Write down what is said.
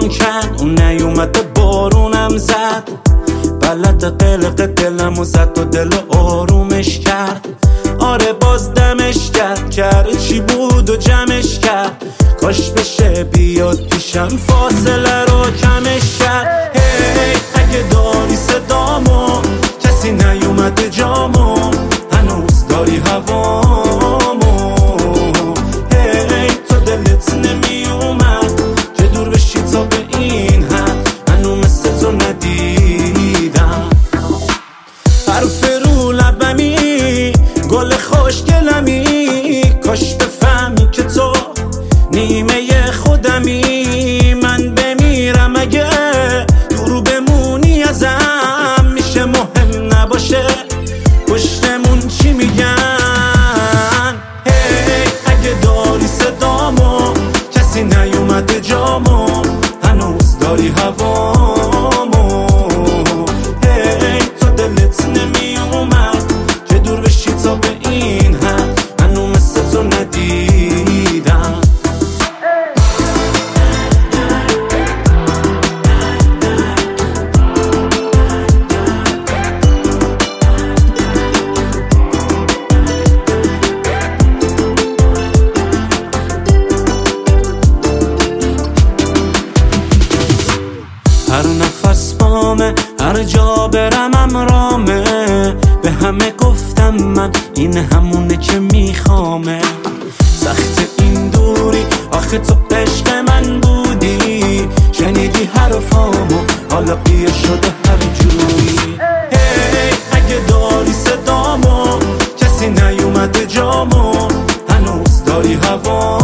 بارون کرد، اون نیومده بارونم زد. بلد قلق دلمو زد و دل آرومش کرد. آره باز دمش کرد چی بود و جمعش کرد. کاش بشه بیاد پیشم فاصله رو کمش کرد. هی اگه داری صدامو، کسی نیومده جامو، هنوز داری هوامو. هی تو دلت نمیومد که دور بشی تا به این حد، هنو مثل تو ندیدم. حرف رو لبمی، گل خوشگلمی، کاش بفهمی که تو نیمه خودمی. من بمیرم اگه دور بمونی ازم، میشه مهم نباشه پشتمون چی میگن. هی اگه داری صدامو، کسی نیومده جامو، هنوز داری هوامو. هی تو دلت نمیومد که دور بشی تا به این حد، هنو مثل تو ندیدم. هر نفس بامه، هر جا برم امرامه. به همه گفتم من این همونه که میخوامه. سخت این دوری، آخه تو عشق من بودی. شنیدی حرفامو، حالا بیا شده هر جوری. هی اگه داری صدامو، کسی نیومده جامو، هنوز داری هوا.